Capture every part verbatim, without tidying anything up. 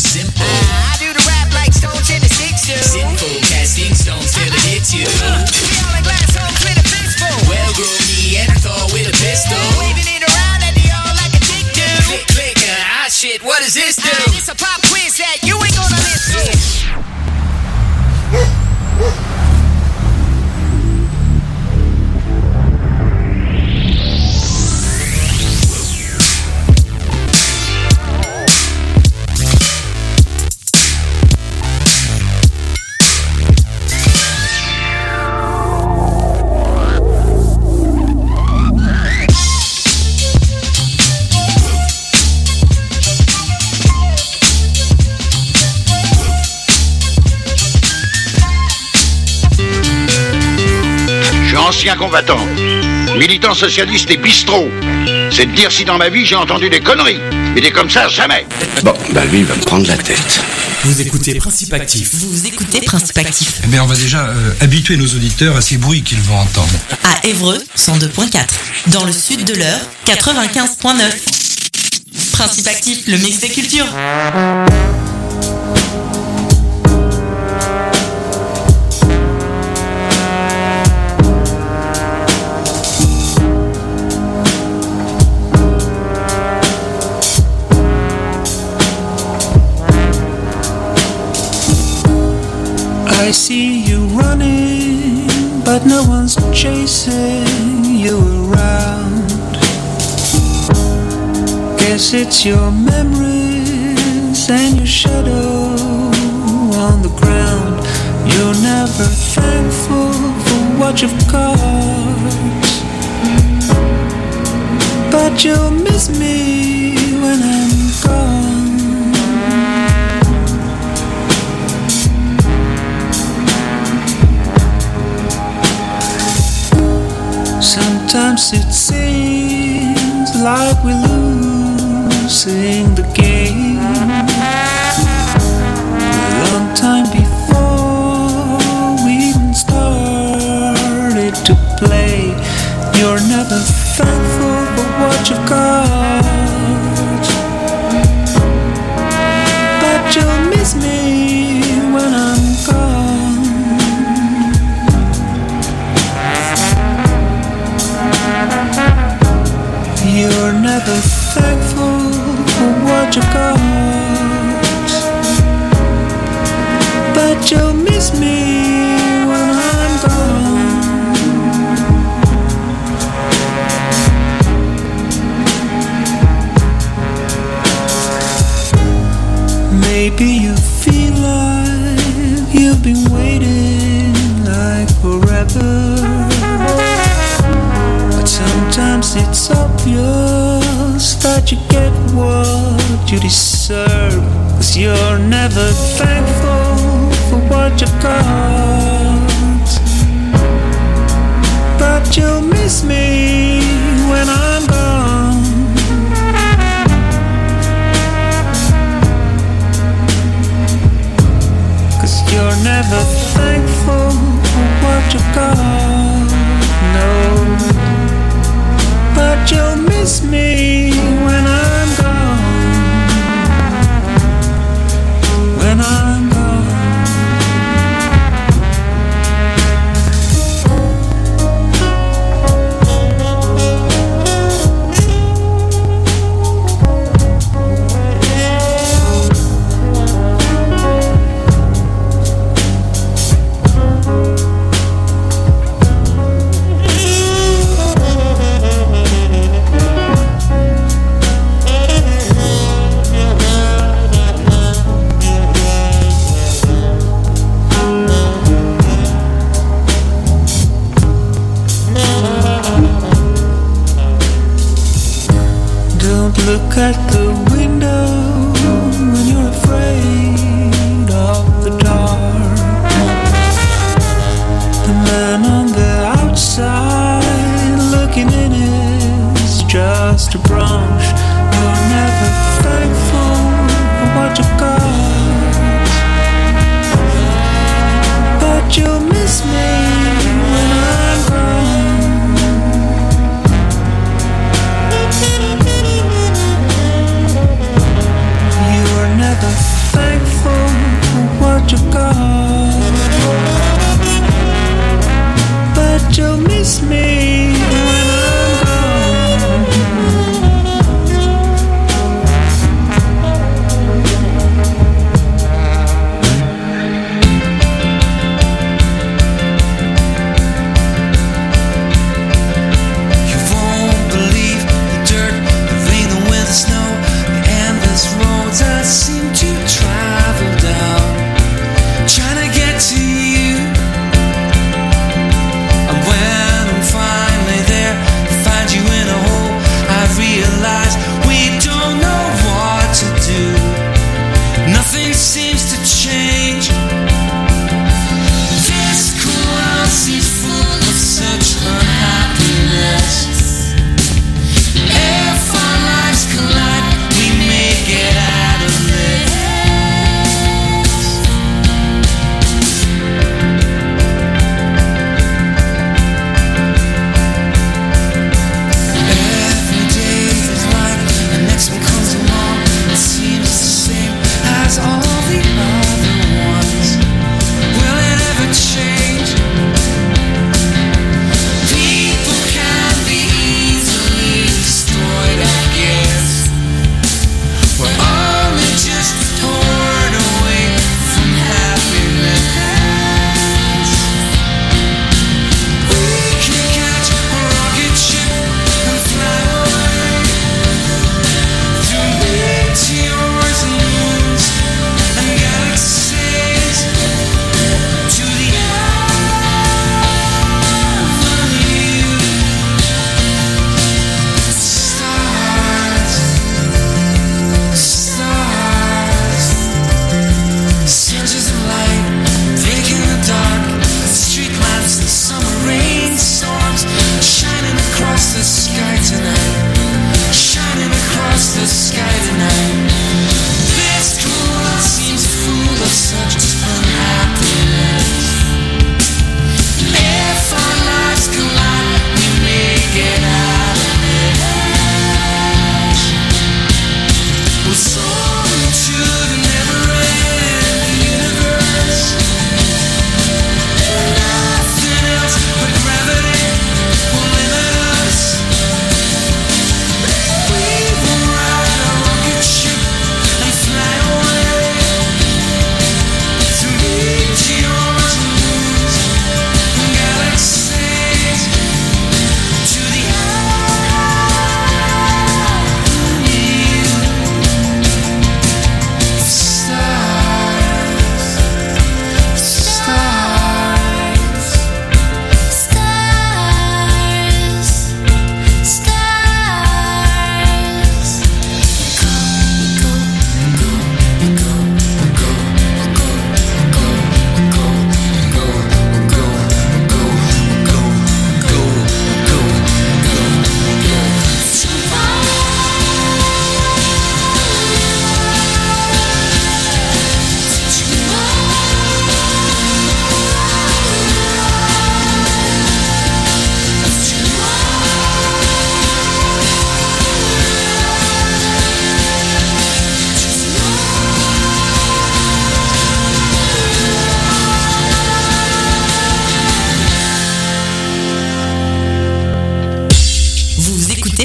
is simple. Uh, I do the rap like Stones in the six do. Sinful, casting stones till it hits you. Uh, we all in glass homes with a fistful. Well, grow me and I thought with a pistol. Waving it around at the all like a dick do. Click, click, uh, ah shit, what does this do? Uh, it's a pop quiz that you ain't gonna listen to. Ancien combattant, militant socialiste et bistrot. C'est de dire si dans ma vie j'ai entendu des conneries. Mais des comme ça, jamais. Bon, bah lui, il va me prendre la tête. Vous écoutez Principe Actif. Vous écoutez Principe Actif. Eh bien, on va déjà euh, habituer nos auditeurs à ces bruits qu'ils vont entendre. À Évreux, cent deux virgule quatre. Dans le sud de l'Eure, quatre-vingt-quinze virgule neuf. Principe Actif, le mix des cultures. I see you running, but no one's chasing you around. Guess it's your memories and your shadow on the ground. You're never thankful for what you've got, but you'll miss me when I'm gone. Sometimes it seems like we're losing the game. A long time before we even started to play. You're never thankful for what you've got, but you'll miss me when I'm gone. You're never thankful for what you got, but you'll miss me when I'm gone. Maybe you feel like you've been waiting like forever, but sometimes it's obvious that you get what you deserve, 'cause you're never thankful for what you got, but you'll miss me when I'm gone. You're never thankful for what you got, no, but you'll miss me when I'm gone, when I'm gone.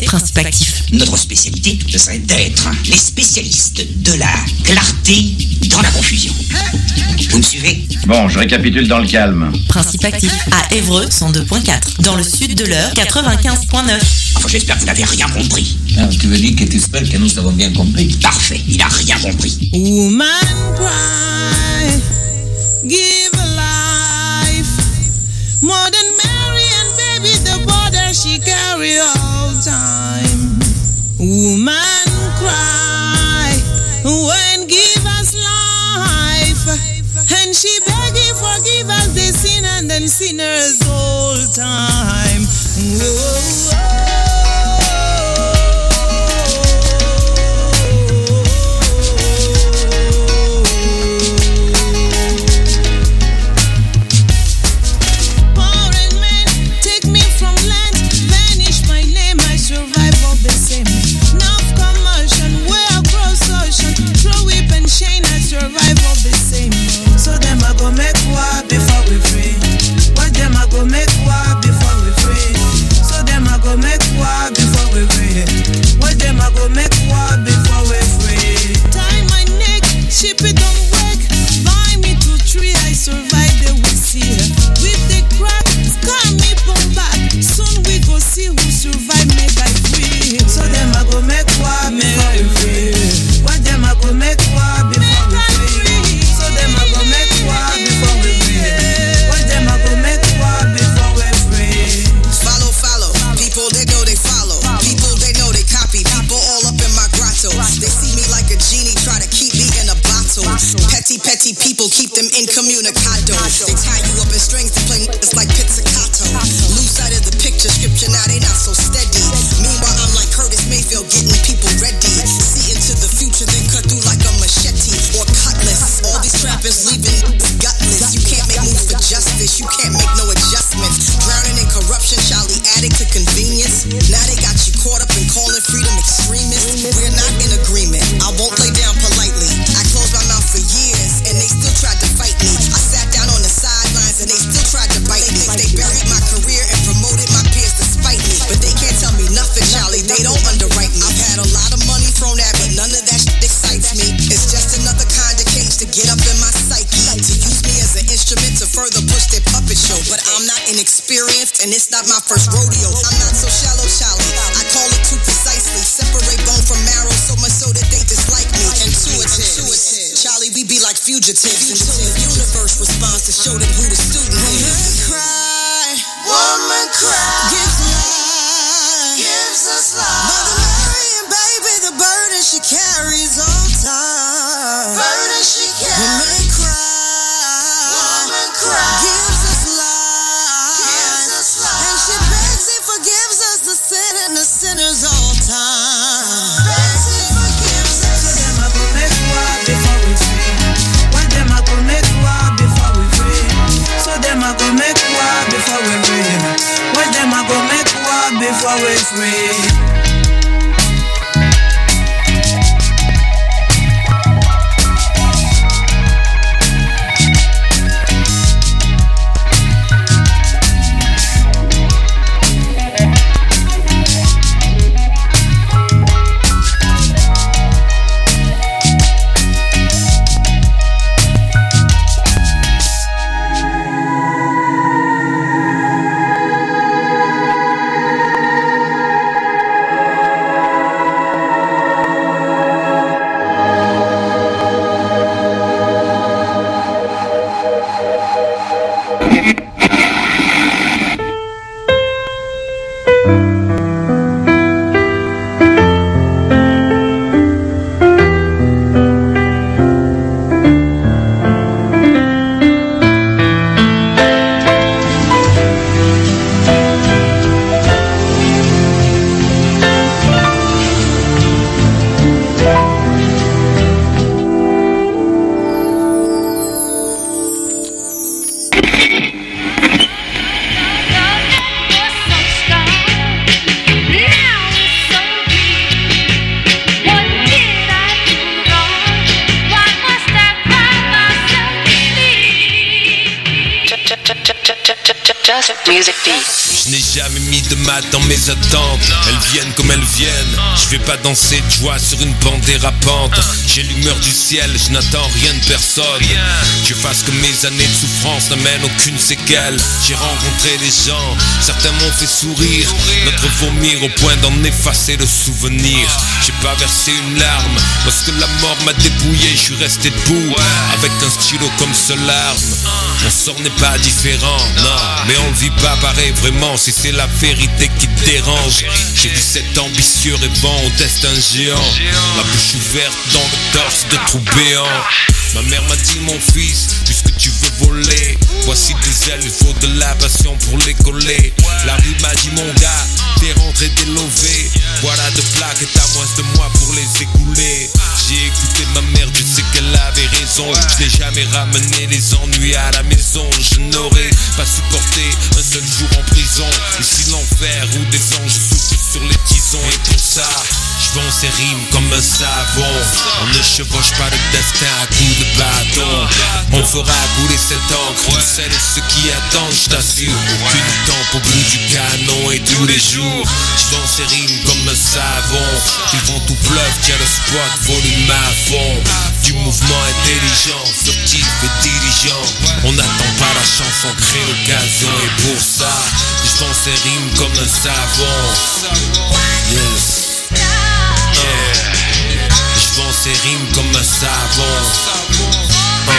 Principe Actif. Notre spécialité, ce serait d'être les spécialistes de la clarté dans la confusion. Vous me suivez? Bon, je récapitule dans le calme. Principe Actif à Évreux cent deux point quatre. Dans le sud de l'Eure quatre-vingt-quinze point neuf. Enfin, j'espère que vous n'avez rien compris. Ah, tu veux dire que tu espères que nous avons bien compris? Parfait, il n'a rien compris. Woman cry, give life. More than Mary and baby, the border she carry all time. Woman cry, when give us life. And she begging forgive us the sin and then sinners all time. Whoa, whoa. People keep them incommunicado. They tie you up in strings to play it's like pizzicato. Lose sight of the picture, scripture now they not so steady. Meanwhile I'm like Curtis Mayfield getting people ready. See into the future then cut through like a machete or cutlass. All these trappers leaving gutless. You can't make moves for justice. You can't make no adjustments. Drowning in corruption, Charlie addict to convenience. Now they got you caught up in calling freedom extremists. We're not in agreement. I won't lay down politely. I closed my mouth for years and they still tried to fight me. I sat down on the sidelines and they still tried to bite me. They buried my career and promoted my peers despite me. But they can't tell me nothing, Charlie. They don't underwrite me. I've had a lot of money thrown at me. None of that shit excites me. It's just another kind of cage to get up in my psyche. To use me as an instrument to further push their puppet show. But I'm not inexperienced and it's not my first rodeo. I'm not so shallow, Charlie. I call it too precisely. Separate bone from marrow so much so that they dislike me. Intuitive. Charlie, we be like fugitives until the universe responds to show them who the student is. Woman cry, woman cry, gives life, gives us life. Mother Mary and baby, the burden she carries all time. Burden she carries. Woman cry, woman cry, gives us life, gives us life. And she begs and forgives us the sin and the sinners all time. Begs and forgives us. So them I go make war before we free. One them I go make war before we free. So them I go make war before we free. One them I go make war before we free. Check, check, check, check, check, check. Just Music Beat. Je n'ai jamais mis de maths dans mes attentes. Elles viennent comme elles viennent. Je vais pas danser de joie sur une bande dérapante. J'ai l'humeur du ciel, je n'attends rien de personne. Je fasse que mes années de souffrance n'amènent aucune séquelle. J'ai rencontré des gens, certains m'ont fait sourire, d'autres vomir au point d'en effacer le souvenir. J'ai pas versé une larme, lorsque la mort m'a dépouillé, je suis resté debout, avec un stylo comme seule arme. Mon sort n'est pas différent, non, mais on le vit pas pareil vraiment, si c'est la vérité qui te dérange. J'ai vu cet ambitieux rêvant au destin géant, la bouche ouverte dans le torse de trous béants. Ma mère m'a dit, mon fils, puisque tu veux voler, voici des ailes, il faut de la passion pour les coller. La rue m'a dit, mon gars, t'es rentré délové, voilà deux plaques et t'as moins de moi pour les écouler. J'ai écouté ma mère, je sais qu'elle avait raison. Je n'ai jamais ramené les ennuis à la maison. Je n'aurais pas supporté un seul jour en prison. Ici l'enfer où des anges soufflent sur les tisons. Et pour ça, je vends ces rimes comme un savon. On ne chevauche pas le destin à coups de bâton. On fera couler cette encre pour celles et ceux qui attendent, je t'assure. Aucune tempe au bout du canon et tous les jours je vends ces rimes comme un savon. Ils vont tout bluff, tiens le spot, volume à fond. Du mouvement intelligent, furtif et diligent. On n'attend pas la chance, on crée l'occasion. Et pour ça, je vends ces rimes comme un savon. Yes. Je vends ces rimes comme un savon. uh.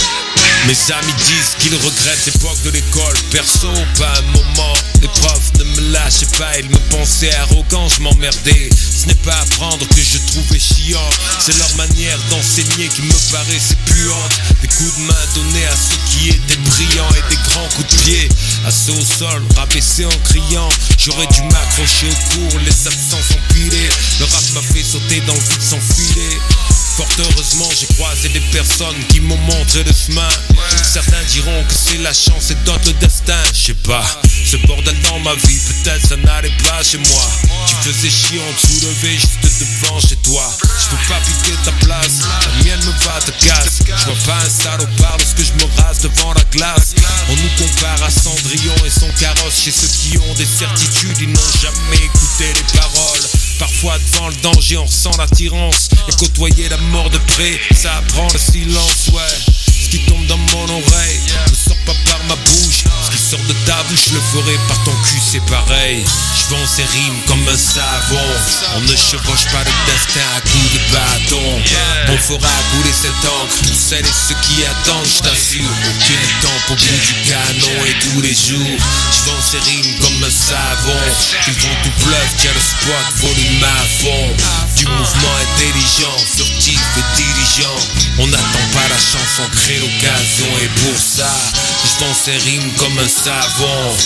Mes amis disent qu'ils regrettent l'époque de l'école. Perso, pas un moment. Les profs ne me lâchaient pas, ils me pensaient arrogant, je m'emmerdais. Ce n'est pas apprendre que je trouvais chiant, c'est leur manière d'enseigner qui me paraissait puante. Des coups de main donnés à ceux qui étaient brillants et des grands coups de pied à ceux au sol, rabaissés en criant. J'aurais dû m'accrocher au cours, les absents s'empilaient. Le rap m'a fait sauter dans le vide sans filet. Fort heureusement j'ai croisé des personnes qui m'ont montré le chemin. Certains diront que c'est la chance et d'autres le destin. Je sais pas, ce bordel dans ma vie, peut-être ça n'allait pas chez moi. Tu faisais chier, on te soulevait juste devant chez toi. Je peux pas piquer ta place, la mienne me va te casse. Je vois pas un salopard lorsque je me rase devant la glace. On nous compare à Cendrillon et son carrosse. Chez ceux qui ont des certitudes, ils n'ont jamais écouté les paroles. Parfois devant le danger on ressent l'attirance. Et côtoyer la mort de près, ça apprend le silence, ouais. Ce qui tombe dans mon oreille ne sort pas par ma bouche. Ce qui sort de ta bouche, je le ferai par ton cul, c'est pareil. Je vends ces rimes comme un savon. On ne chevauche pas le destin à coups de bâton. On fera couler cette encre pour celles et ceux qui attendent, je t'assure. Aucune tempe au bout du canon et tous les jours je vends ces rimes comme un savon. Ils vont tout bluff, tiens le spot, volume à fond. Du mouvement intelligent, furtif et diligent. On n'attend pas la chance, on crée l'occasion. Et pour ça, je vends ces rimes comme un savon.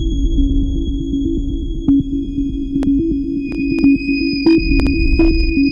Thank you.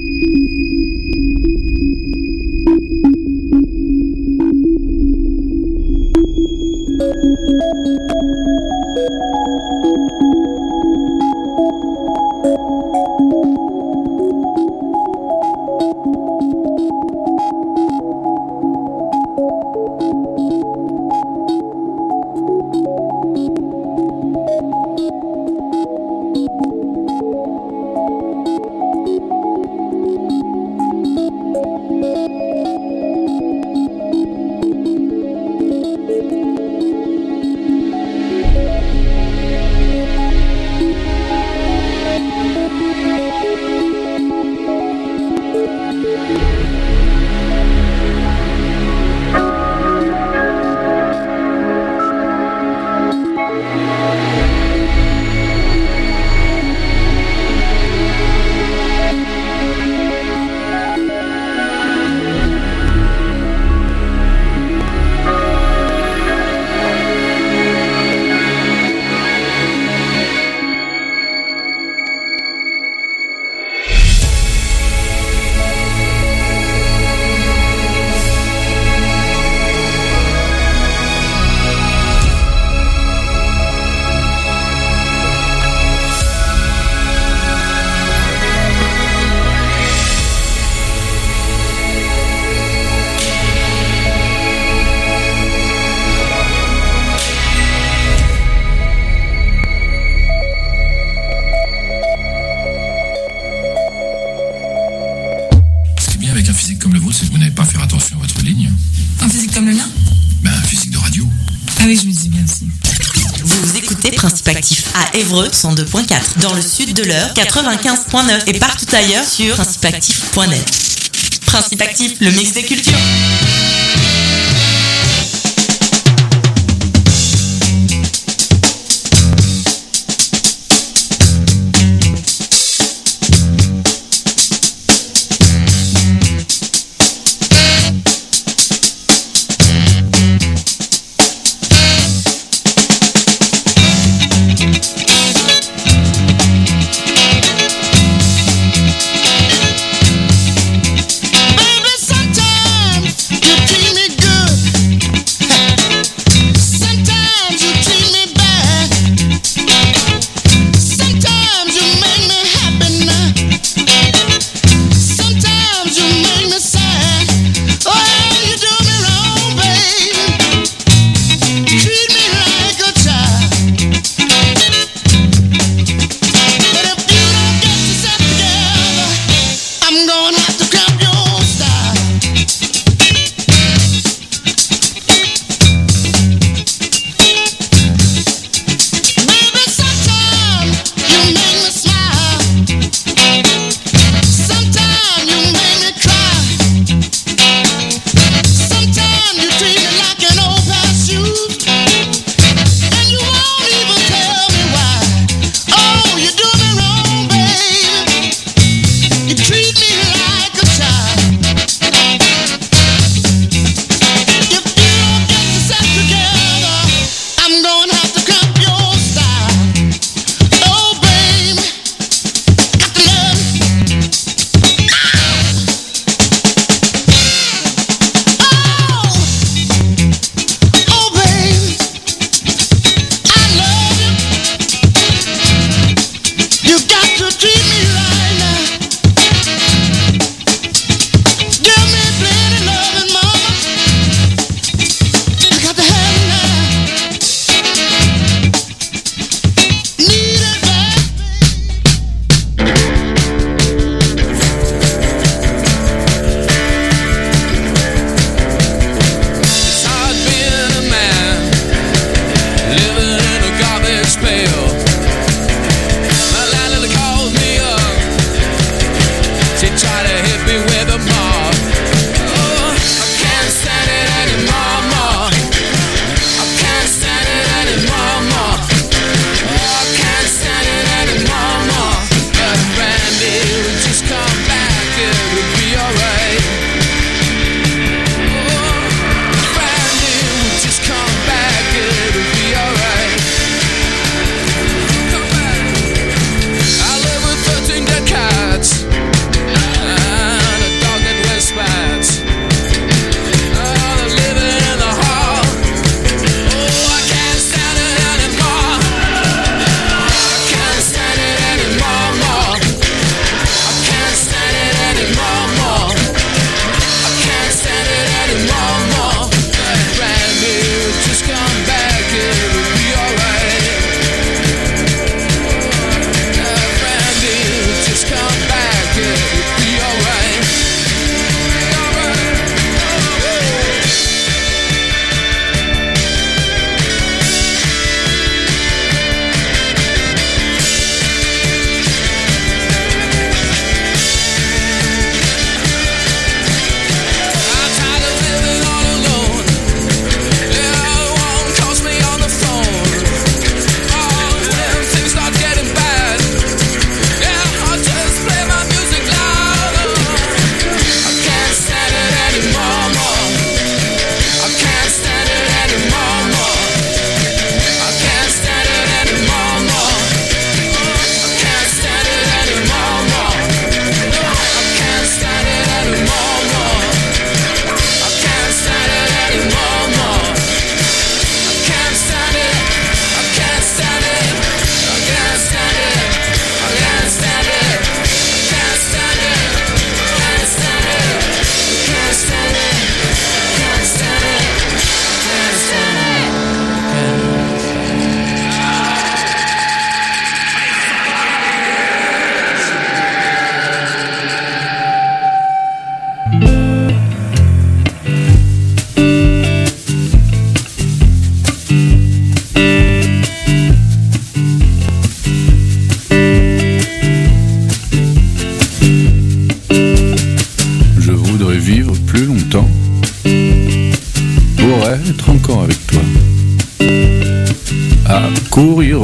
écoutez Principe Actif à Évreux cent deux point quatre, dans le sud de l'Eure quatre-vingt-quinze point neuf et partout ailleurs sur principe actif point net. Principe Actif, le mix des cultures.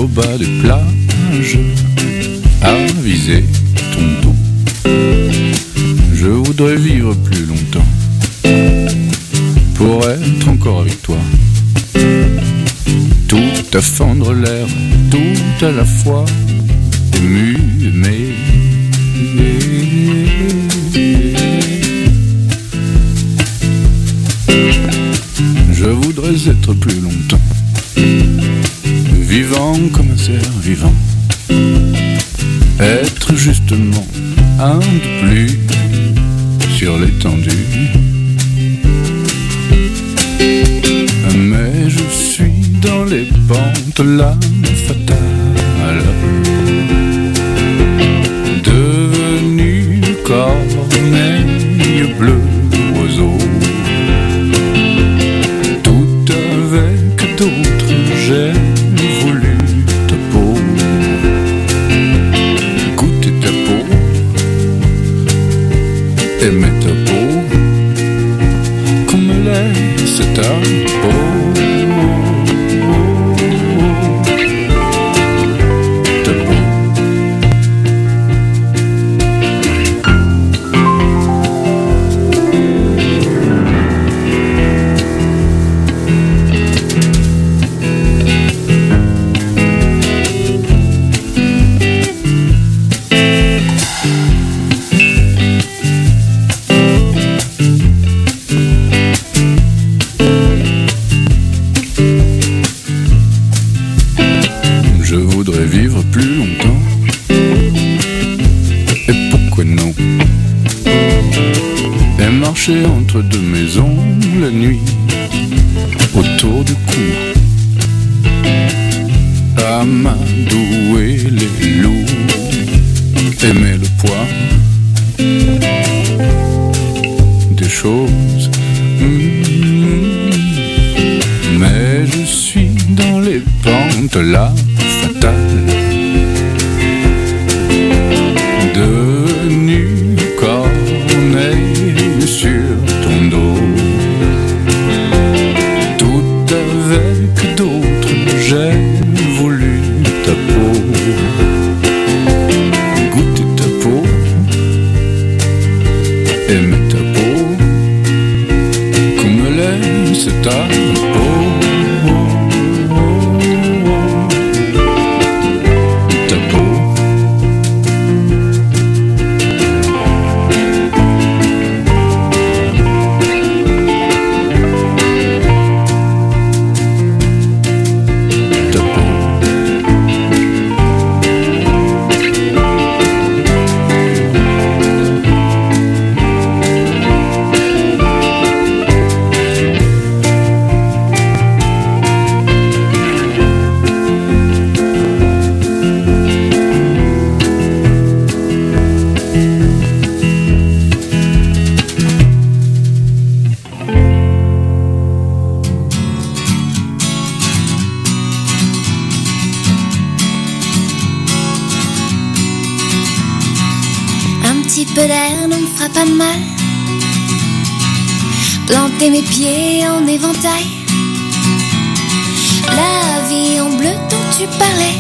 au bas des plages, aviser ton dos. Je voudrais vivre plus longtemps pour être encore avec toi. Tout à fendre l'air, tout à la fois, ému, aimé. Je voudrais être plus longtemps vivant comme un cerf vivant, être justement un de plus sur l'étendue. Mais je suis dans les pentes, l'âme fatale, devenu corneille bleu oiseau. Tout avec d'autres, j'ai voulu ta peau, goûter ta peau, aimer ta peau, qu'on me laisse ta peau. Entre deux maisons la nuit, autour du cou, amadouer les loups, aimer le poids des choses. Mmh. Mais je suis dans les pentes là fatales, devenu corneille sur ton dos. Tout avec d'autres, j'ai voulu ta peau, goûter ta peau, aimer ta peau, qu'on me laisse ta peau. Pas de mal, planter mes pieds en éventail, la vie en bleu dont tu parlais,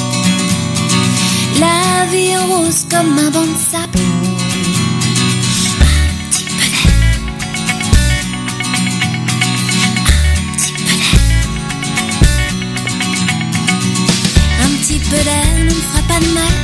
la vie en rose comme un banc de sable, un petit peu d'air, un petit peu d'air, un petit peu d'air ne me fera pas de mal.